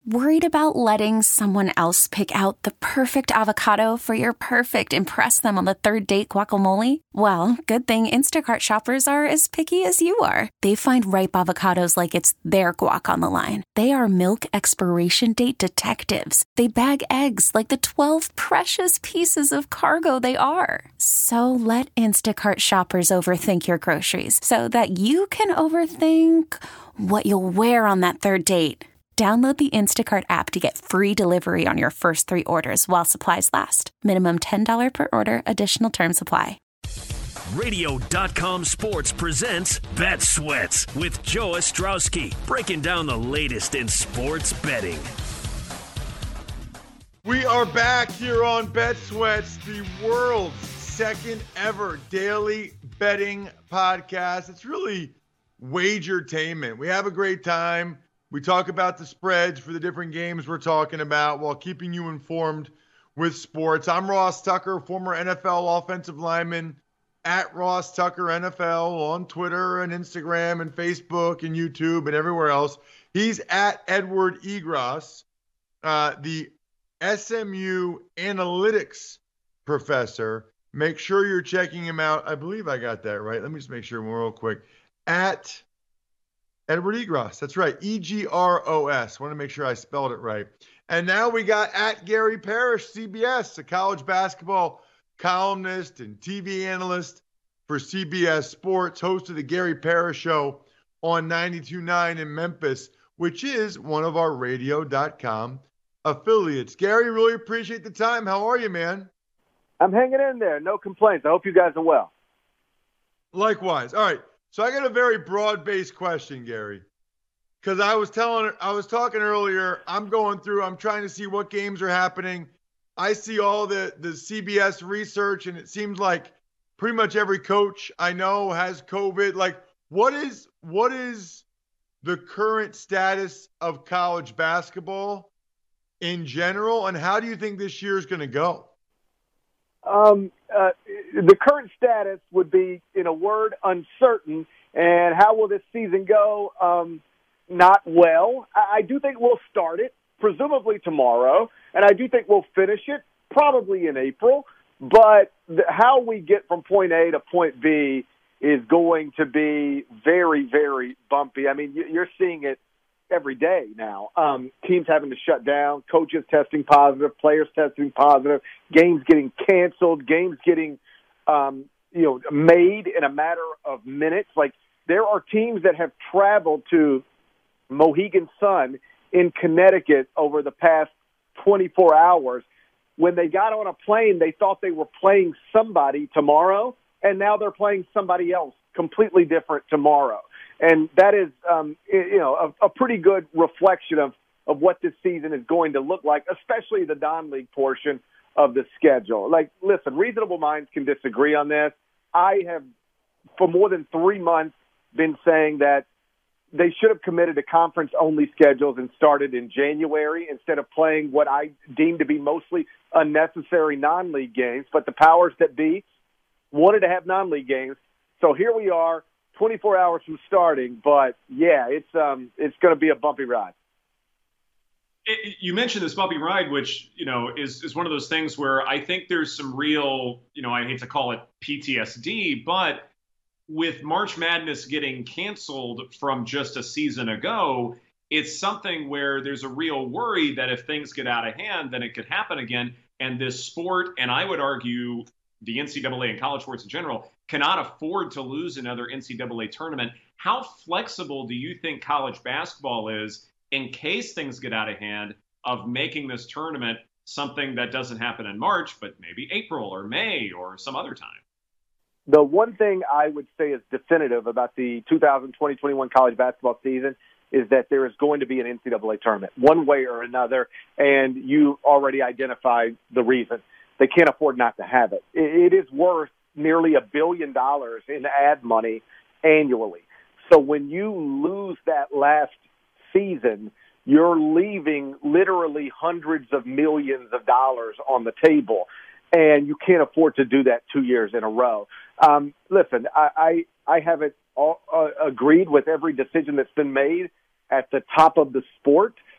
Worried about letting someone else pick out the perfect avocado for your perfect impress them on the third date guacamole? Well, good thing Instacart shoppers are as picky as you are. They find ripe avocados like it's their guac on the line. They are milk expiration date detectives. They bag eggs like the 12 precious pieces of cargo they are. So let Instacart shoppers overthink your groceries so that you can overthink what you'll wear on that third date. Download the Instacart app to get free delivery on your first 3 orders while supplies last. Minimum $10 per order. Additional terms apply. Radio.com Sports presents Bet Sweats with Joe Ostrowski, breaking down the latest in sports betting. We are back here on Bet Sweats, the world's second ever daily betting podcast. It's really wagertainment. We have a great time. We talk about the spreads for the different games we're talking about while keeping you informed with sports. I'm Ross Tucker, former NFL offensive lineman at Ross Tucker NFL on Twitter and Instagram and Facebook and YouTube and everywhere else. He's at Edward Egros, the SMU analytics professor. Make sure you're checking him out. I believe I got that right. Let me just make sure real quick. At Edward Egros. That's right. Egros. Want to make sure I spelled it right. And now we got at Gary Parrish, CBS, a college basketball columnist and TV analyst for CBS Sports, host of the Gary Parrish Show on 92.9 in Memphis, which is one of our radio.com affiliates. Gary, really appreciate the time. How are you, man? I'm hanging in there. No complaints. I hope you guys are well. Likewise. All right. So I got a very broad-based question, Gary, because I was talking earlier, I'm trying to see what games are happening. I see all the CBS research, and it seems like pretty much every coach I know has COVID. Like, what is the current status of college basketball in general, and how do you think this year is going to go? The current status would be, in a word, uncertain. And how will this season go? Not well. I do think we'll start it, presumably tomorrow, and I do think we'll finish it probably in April. But how we get from point A to point B is going to be very, very bumpy. I mean, you're seeing it every day now. Teams having to shut down, coaches testing positive, players testing positive, games getting canceled, games getting made in a matter of minutes. Like, there are teams that have traveled to Mohegan Sun in Connecticut over the past 24 hours. When they got on a plane, they thought they were playing somebody tomorrow, and now they're playing somebody else completely different tomorrow. And that is, a pretty good reflection of what this season is going to look like, especially the non-league portion of the schedule. Like, listen, reasonable minds can disagree on this. I have, for more than 3 months, been saying that they should have committed to conference-only schedules and started in January instead of playing what I deem to be mostly unnecessary non-league games. But the powers that be wanted to have non-league games. So here we are, 24 hours from starting. But, yeah, it's going to be a bumpy ride. You mentioned this bumpy ride, which, is one of those things where I think there's some real, I hate to call it PTSD, but with March Madness getting canceled from just a season ago, it's something where there's a real worry that if things get out of hand, then it could happen again. And this sport, and I would argue the NCAA and college sports in general, cannot afford to lose another NCAA tournament. How flexible do you think college basketball is in case things get out of hand of making this tournament something that doesn't happen in March, but maybe April or May or some other time? The one thing I would say is definitive about the 2020-21 college basketball season is that there is going to be an NCAA tournament one way or another, and you already identified the reason. They can't afford not to have it. It is worth nearly $1 billion in ad money annually. So when you lose that last season, you're leaving literally hundreds of millions of dollars on the table, and you can't afford to do that 2 years in a row. Listen, I haven't agreed with every decision that's been made at the top of the sport.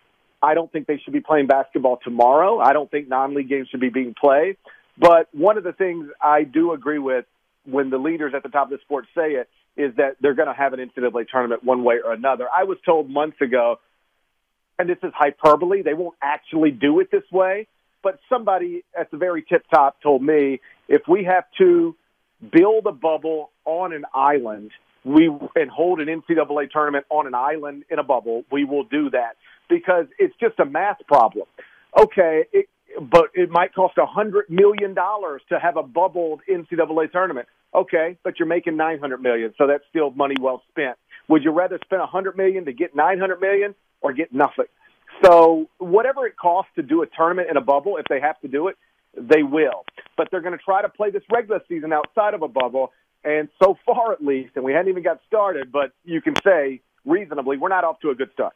I don't think they should be playing basketball tomorrow. I don't think non-league games should be being played. But one of the things I do agree with when the leaders at the top of the sport say it is that they're going to have an NCAA tournament one way or another. I was told months ago, and this is hyperbole, they won't actually do it this way, but somebody at the very tip top told me if we have to build a bubble on an island and hold an NCAA tournament on an island in a bubble, we will do that because it's just a math problem. Okay, but it might cost $100 million to have a bubbled NCAA tournament. Okay, but you're making $900 million, so that's still money well spent. Would you rather spend $100 million to get $900 million or get nothing? So whatever it costs to do a tournament in a bubble, if they have to do it, they will. But they're going to try to play this regular season outside of a bubble. And so far, at least, and we hadn't even got started, but you can say reasonably, we're not off to a good start.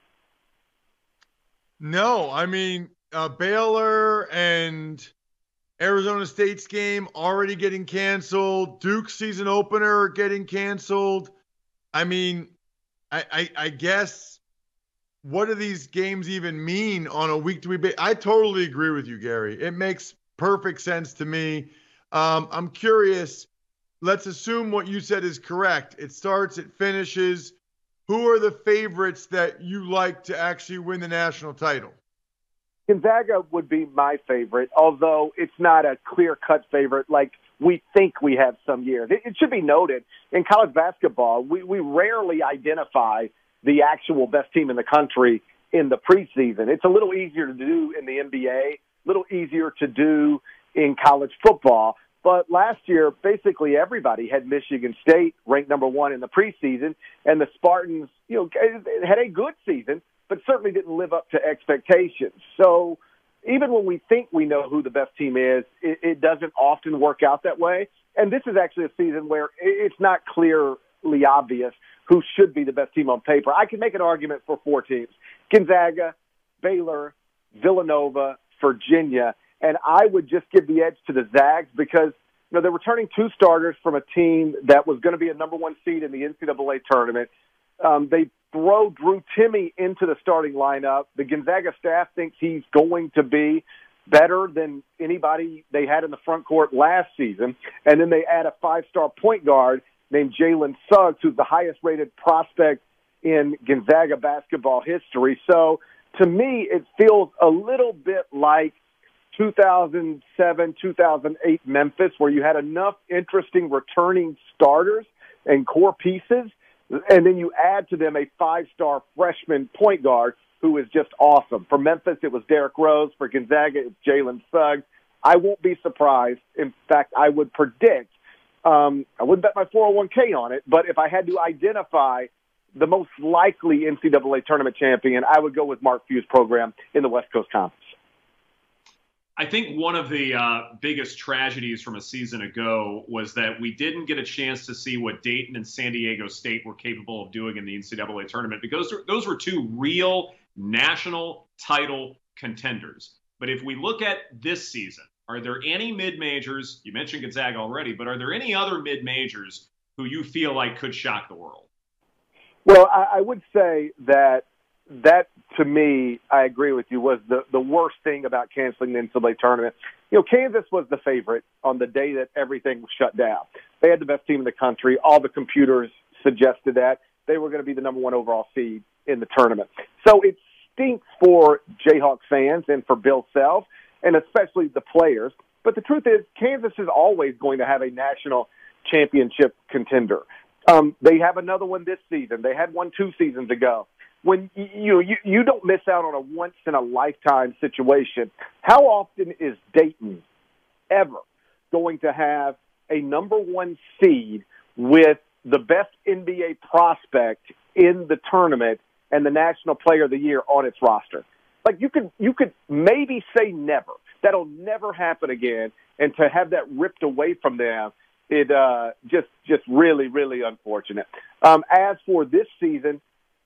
No, I mean, Baylor and Arizona State's game already getting canceled. Duke's season opener getting canceled. I mean, I guess what do these games even mean on a week-to-week basis? I totally agree with you, Gary. It makes perfect sense to me. I'm curious. Let's assume what you said is correct. It starts, it finishes. Who are the favorites that you like to actually win the national title? Gonzaga would be my favorite, although it's not a clear-cut favorite like we think we have some years. It should be noted, in college basketball, we rarely identify the actual best team in the country in the preseason. It's a little easier to do in the NBA, a little easier to do in college football. But last year, basically everybody had Michigan State ranked number 1 in the preseason, and the Spartans, had a good season, but certainly didn't live up to expectations. So even when we think we know who the best team is, it doesn't often work out that way. And this is actually a season where it's not clearly obvious who should be the best team on paper. I can make an argument for 4 teams: Gonzaga, Baylor, Villanova, Virginia, and I would just give the edge to the Zags because they're returning 2 starters from a team that was going to be a number 1 seed in the NCAA tournament. They throw Drew Timme into the starting lineup. The Gonzaga staff thinks he's going to be better than anybody they had in the front court last season. And then they add a 5-star point guard named Jalen Suggs, who's the highest-rated prospect in Gonzaga basketball history. So to me, it feels a little bit like 2007, 2008 Memphis, where you had enough interesting returning starters and core pieces, and then you add to them a 5-star freshman point guard who is just awesome. For Memphis, it was Derrick Rose. For Gonzaga, it's Jalen Suggs. I won't be surprised. In fact, I would predict, I wouldn't bet my 401k on it, but if I had to identify the most likely NCAA tournament champion, I would go with Mark Few's program in the West Coast Conference. I think one of the biggest tragedies from a season ago was that we didn't get a chance to see what Dayton and San Diego State were capable of doing in the NCAA tournament, because those were 2 real national title contenders. But if we look at this season, are there any mid-majors, you mentioned Gonzaga already, but are there any other mid-majors who you feel like could shock the world? Well, I would say that to me, I agree with you, was the worst thing about canceling the NCAA tournament. Kansas was the favorite on the day that everything was shut down. They had the best team in the country. All the computers suggested that. They were going to be the number 1 overall seed in the tournament. So it stinks for Jayhawk fans and for Bill Self, and especially the players. But the truth is, Kansas is always going to have a national championship contender. They have another one this season. They had one 2 seasons ago. When you don't miss out on a once-in-a-lifetime situation, how often is Dayton ever going to have a number 1 seed with the best NBA prospect in the tournament and the National Player of the Year on its roster? Like, you could maybe say never. That'll never happen again. And to have that ripped away from them, it just really, really unfortunate. As for this season,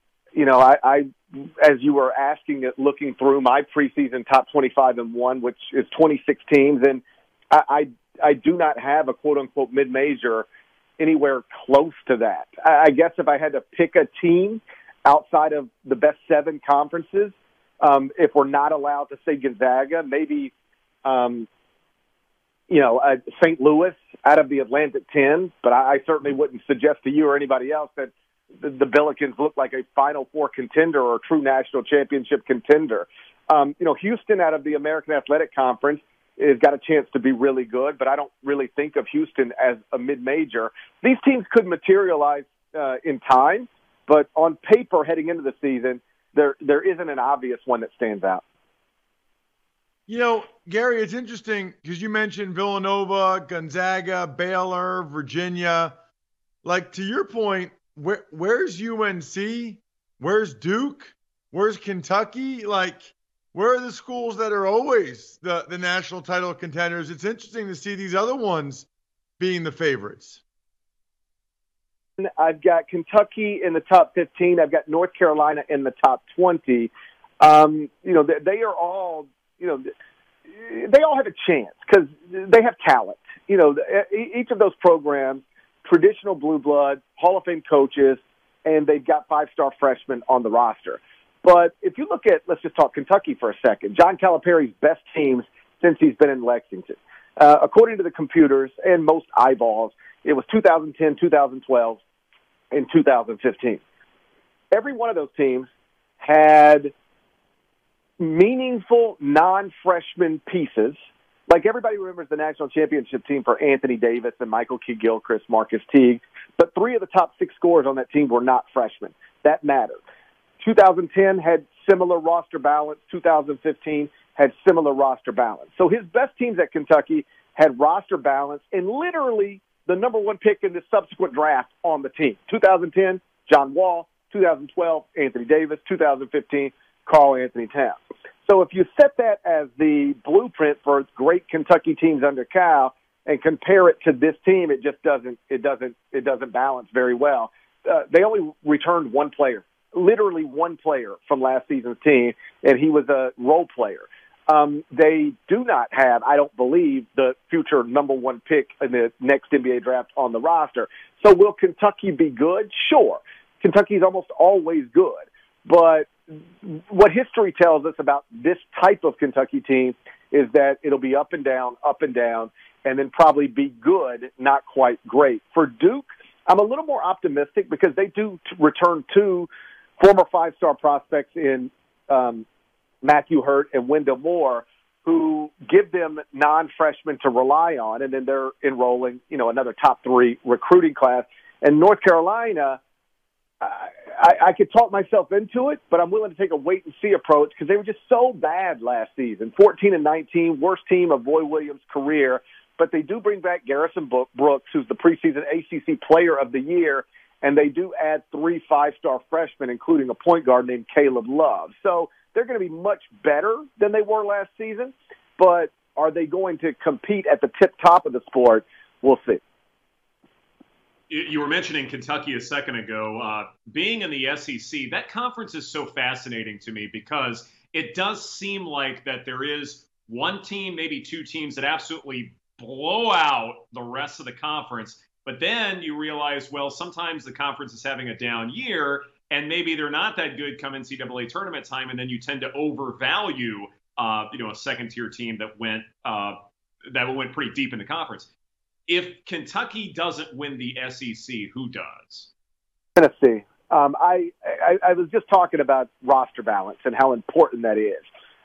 I as you were asking it, looking through my preseason top 25 and 1, which is 26 teams, and I do not have a quote-unquote mid-major anywhere close to that. I guess if I had to pick a team outside of the best 7 conferences, If we're not allowed to say Gonzaga, maybe, St. Louis out of the Atlantic 10, but I certainly wouldn't suggest to you or anybody else that the Billikens look like a Final Four contender or a true national championship contender. Houston out of the American Athletic Conference has got a chance to be really good, but I don't really think of Houston as a mid-major. These teams could materialize in time, but on paper heading into the season, there isn't an obvious one that stands out. Gary, it's interesting because you mentioned Villanova, Gonzaga, Baylor, Virginia. Like, to your point, where's UNC? Where's Duke? Where's Kentucky? Like, where are the schools that are always the national title contenders? It's interesting to see these other ones being the favorites. I've got Kentucky in the top 15. I've got North Carolina in the top 20. They are all, they all have a chance because they have talent. Each of those programs, traditional blue blood, Hall of Fame coaches, and they've got 5-star freshmen on the roster. But if you look at, let's just talk Kentucky for a second, John Calipari's best teams since he's been in Lexington. According to the computers and most eyeballs, it was 2010, 2012, and 2015. Every one of those teams had meaningful non-freshman pieces. Like, everybody remembers the national championship team for Anthony Davis and Michael Kidd-Gilchrist, Marcus Teague, but 3 of the top 6 scorers on that team were not freshmen. That mattered. 2010 had similar roster balance. 2015 had similar roster balance. So his best teams at Kentucky had roster balance and literally the number 1 pick in the subsequent draft on the team. 2010, John Wall. 2012, Anthony Davis. 2015, Karl Anthony Towns. So if you set that as the blueprint for great Kentucky teams under Cal and compare it to this team, it just doesn't balance very well. They only returned 1 player. Literally 1 player from last season's team, and he was a role player. They do not have, I don't believe, the future number 1 pick in the next NBA draft on the roster. So will Kentucky be good? Sure. Kentucky's almost always good. But what history tells us about this type of Kentucky team is that it'll be up and down, and then probably be good, not quite great. For Duke, I'm a little more optimistic because they do return 2 former 5-star prospects in Matthew Hurt and Wendell Moore, who give them non-freshmen to rely on, and then they're enrolling, another top 3 recruiting class. And North Carolina, I could talk myself into it, but I'm willing to take a wait-and-see approach because they were just so bad last season. 14-19, worst team of Roy Williams' career, but they do bring back Garrison Brooks, who's the preseason ACC Player of the Year, and they do add 3 5-star freshmen, including a point guard named Caleb Love. So they're going to be much better than they were last season, but are they going to compete at the tip-top of the sport? We'll see. You were mentioning Kentucky a second ago. Being in the SEC, that conference is so fascinating to me because it does seem like that there is 1 team, maybe 2 teams that absolutely blow out the rest of the conference. But then you realize, well, sometimes the conference is having a down year, and maybe they're not that good come NCAA tournament time, and then you tend to overvalue, a second-tier team that went pretty deep in the conference. If Kentucky doesn't win the SEC, who does? Tennessee. I was just talking about roster balance and how important that is.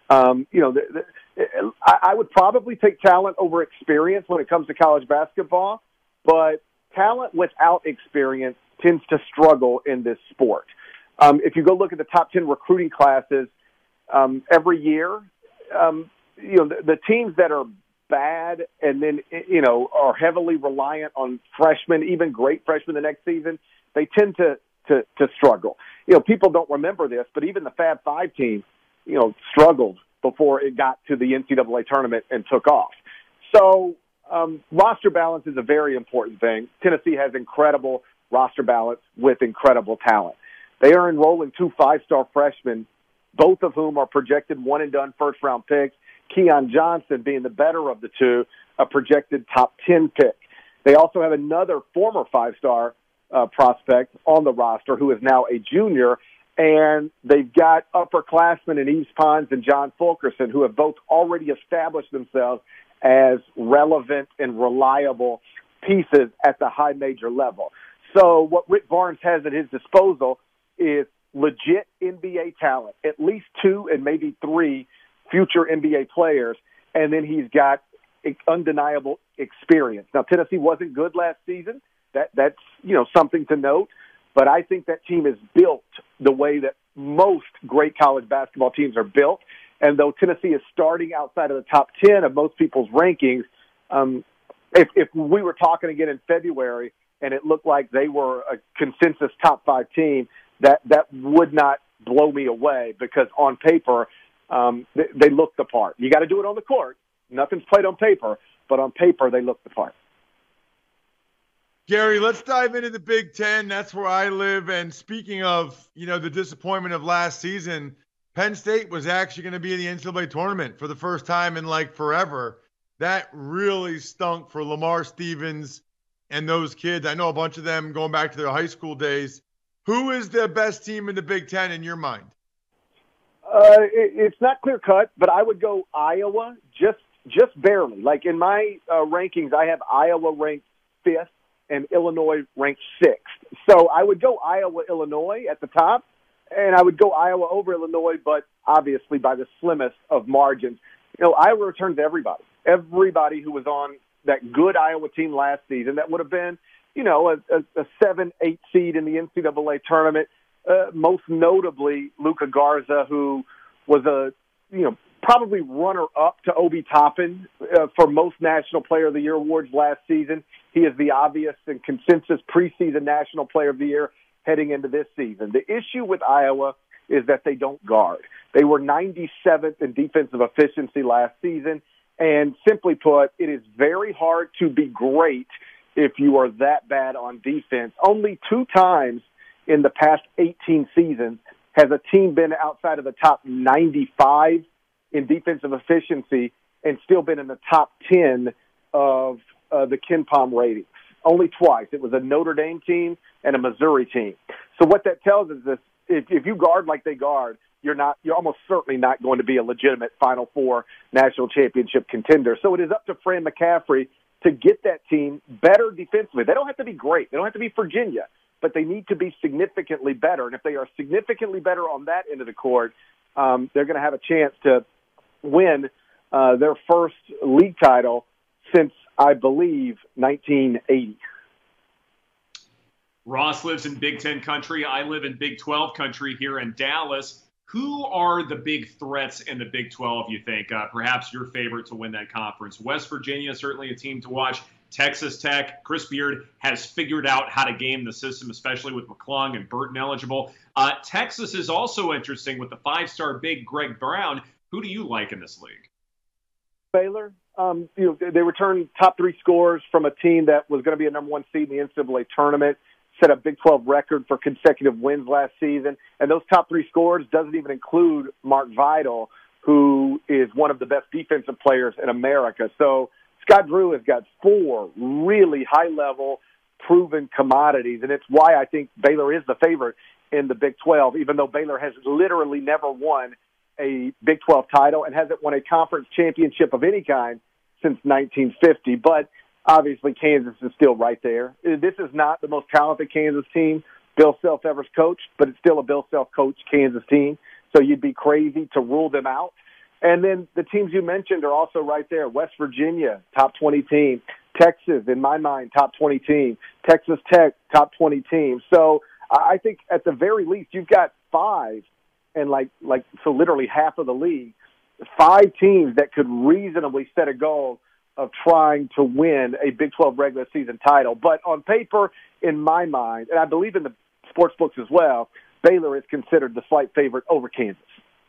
I would probably take talent over experience when it comes to college basketball, but talent without experience tends to struggle in this sport. If you go look at the top 10 recruiting classes every year, the teams that are bad and then, are heavily reliant on freshmen, even great freshmen the next season, they tend to struggle. People don't remember this, but even the Fab Five team, struggled before it got to the NCAA tournament and took off. So roster balance is a very important thing. Tennessee has incredible roster balance with incredible talent. They are enrolling 2 5-star freshmen, both of whom are projected one-and-done first-round picks, Keon Johnson being the better of the 2, a projected top 10 pick. They also have another former 5-star prospect on the roster who is now a junior, And they've got upperclassmen in Yves Pons and John Fulkerson who have both already established themselves as relevant and reliable pieces at the high major level. So what Rick Barnes has at his disposal is legit NBA talent, at least 2 and maybe 3 future NBA players, and then he's got undeniable experience. Now, Tennessee wasn't good last season. That's something to note. But I think that team is built the way that most great college basketball teams are built. And though Tennessee is starting outside of the top 10 of most people's rankings, if we were talking again in February and it looked like they were a consensus top 5 team, that would not blow me away, because on paper, they look the part. You got to do it on the court. Nothing's played on paper, but on paper they look the part. Gary, let's dive into the Big Ten. That's where I live. And speaking of, the disappointment of last season, Penn State was actually going to be in the NCAA tournament for the first time in forever. That really stunk for Lamar Stevens and those kids. I know a bunch of them going back to their high school days. Who is the best team in the Big Ten in your mind? It's not clear cut, but I would go Iowa just barely. Like in my rankings, I have Iowa ranked 5th. And Illinois ranked 6th. So I would go Iowa, Illinois at the top, and I would go Iowa over Illinois, but obviously by the slimmest of margins. Iowa returns everybody. Everybody who was on that good Iowa team last season that would have been, a 7-8 seed in the NCAA tournament, most notably Luka Garza, who was probably runner-up to Obi Toppin for most National Player of the Year awards last season. He is the obvious and consensus preseason National Player of the Year heading into this season. The issue with Iowa is that they don't guard. They were 97th in defensive efficiency last season, and simply put, it is very hard to be great if you are that bad on defense. Only 2 times in the past 18 seasons has a team been outside of the top 95 in defensive efficiency and still been in the top 10 of the KenPom ratings. Only twice. It was a Notre Dame team and a Missouri team. So what that tells us is if you guard like they guard, you're almost certainly not going to be a legitimate Final Four national championship contender. So it is up to Fran McCaffrey to get that team better defensively. They don't have to be great. They don't have to be Virginia, but they need to be significantly better. And if they are significantly better on that end of the court, they're going to have a chance to win their first league title since, I believe, 1980. Ross lives in Big Ten country. I live in Big 12 country here in Dallas. Who are the big threats in the Big 12, you think? Perhaps your favorite to win that conference. West Virginia, certainly a team to watch. Texas Tech, Chris Beard has figured out how to game the system, especially with McClung and Burton eligible. Texas is also interesting with the 5-star big Greg Brown. Who do you like in this league? Baylor. They returned top 3 scorers from a team that was going to be a number 1 seed in the NCAA tournament, set a Big 12 record for consecutive wins last season. And those top 3 scorers doesn't even include Mark Vidal, who is one of the best defensive players in America. So Scott Drew has got 4 really high-level, proven commodities, and it's why I think Baylor is the favorite in the Big 12, even though Baylor has literally never won a Big 12 title and hasn't won a conference championship of any kind since 1950. But obviously Kansas is still right there. This is not the most talented Kansas team Bill Self ever coached, but it's still a Bill Self coached Kansas team. So you'd be crazy to rule them out. And then the teams you mentioned are also right there. West Virginia, top 20 team. Texas, in my mind, top 20 team. Texas Tech, top 20 team. So I think at the very least you've got 5, and so literally half of the league, 5 teams that could reasonably set a goal of trying to win a Big 12 regular season title. But on paper, in my mind, and I believe in the sports books as well, Baylor is considered the slight favorite over Kansas.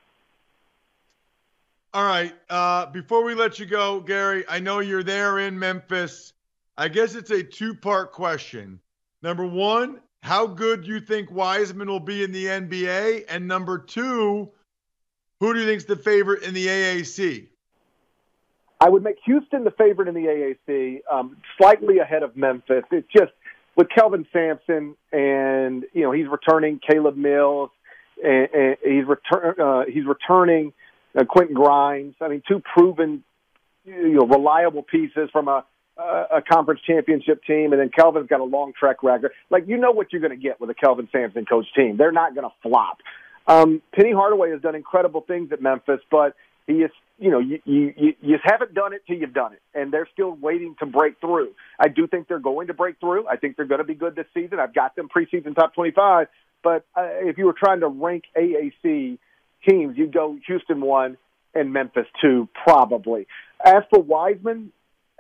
All right. Before we let you go, Gary, I know you're there in Memphis. I guess it's a 2-part question. Number 1, how good do you think Wiseman will be in the NBA? And number 2, who do you think is the favorite in the AAC? I would make Houston the favorite in the AAC, slightly ahead of Memphis. It's just with Kelvin Sampson and, he's returning Caleb Mills and he's returning Quentin Grimes. I mean, two proven, reliable pieces from a conference championship team, and then Kelvin's got a long track record. Like, you know what you're going to get with a Kelvin Sampson coach team. They're not going to flop. Penny Hardaway has done incredible things at Memphis, but he is, you just haven't done it till you've done it, and they're still waiting to break through. I do think they're going to break through. I think they're going to be good this season. I've got them preseason top 25, but if you were trying to rank AAC teams, you'd go Houston 1 and Memphis 2 probably. As for Wiseman,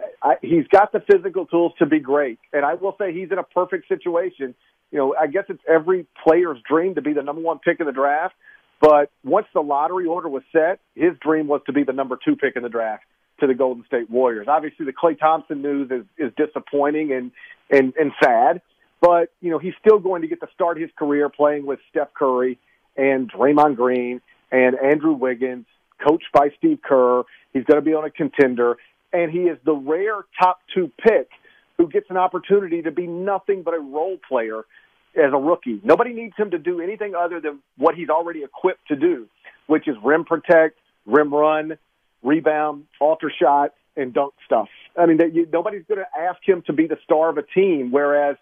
he's got the physical tools to be great, and I will say he's in a perfect situation. I guess it's every player's dream to be the number 1 pick in the draft. But once the lottery order was set, his dream was to be the number 2 pick in the draft to the Golden State Warriors. Obviously, the Klay Thompson news is disappointing and sad. But, he's still going to get to start his career playing with Steph Curry and Draymond Green and Andrew Wiggins, coached by Steve Kerr. He's going to be on a contender. And he is the rare top 2 pick who gets an opportunity to be nothing but a role player as a rookie. Nobody needs him to do anything other than what he's already equipped to do, which is rim protect, rim run, rebound, alter shot, and dunk stuff. I mean, nobody's going to ask him to be the star of a team, whereas,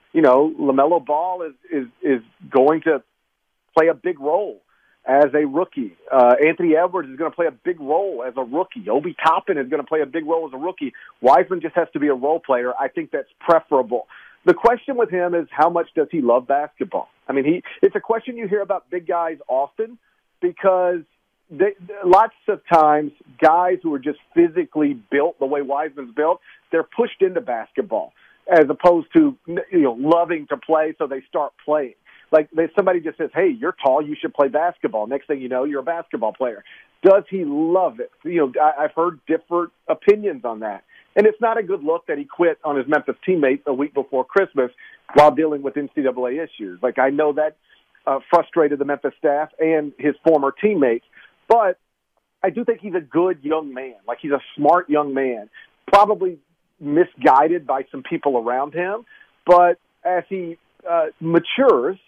LaMelo Ball is going to play a big role as a rookie. Anthony Edwards is going to play a big role as a rookie. Obi Toppin is going to play a big role as a rookie. Wiseman just has to be a role player. I think that's preferable. The question with him is, how much does he love basketball? I mean, it's a question you hear about big guys often, because lots of times guys who are just physically built the way Wiseman's built, they're pushed into basketball as opposed to loving to play, so they start playing. Like, somebody just says, hey, you're tall, you should play basketball. Next thing you know, you're a basketball player. Does he love it? I've heard different opinions on that. And it's not a good look that he quit on his Memphis teammates a week before Christmas while dealing with NCAA issues. Like, I know that frustrated the Memphis staff and his former teammates. But I do think he's a good young man. Like, he's a smart young man, probably misguided by some people around him. But as he matures,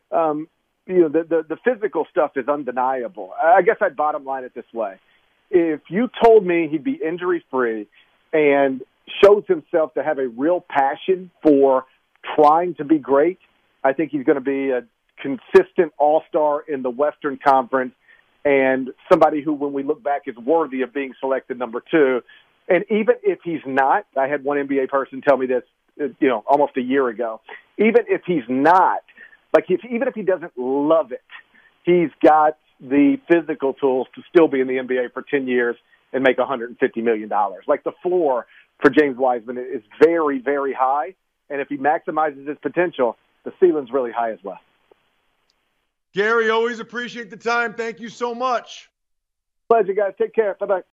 the physical stuff is undeniable. I guess I'd bottom line it this way. If you told me he'd be injury-free and shows himself to have a real passion for trying to be great, I think he's going to be a consistent all-star in the Western Conference and somebody who, when we look back, is worthy of being selected number 2. And even if he's not, I had one NBA person tell me this, almost a year ago, even if he's not, even if he doesn't love it, he's got the physical tools to still be in the NBA for 10 years and make $150 million. Like, the floor for James Wiseman is very, very high. And if he maximizes his potential, the ceiling's really high as well. Gary, always appreciate the time. Thank you so much. Pleasure, guys. Take care. Bye-bye.